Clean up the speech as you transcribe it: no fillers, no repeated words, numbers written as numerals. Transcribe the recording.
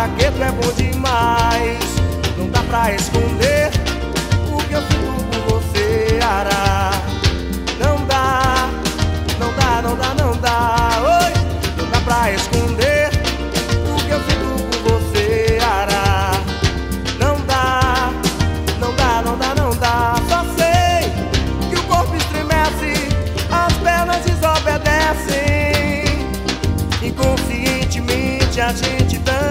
pra que tu é bom demais. Não dá pra esconder o que eu sinto por você, Ara. Não dá, não dá, não dá, não dá. Oi, não dá pra esconder o que eu sinto por você, Ara. Não dá, não dá, não dá, não dá. Só sei que o corpo estremece, as pernas desobedecem. Inconscientemente a gente dança.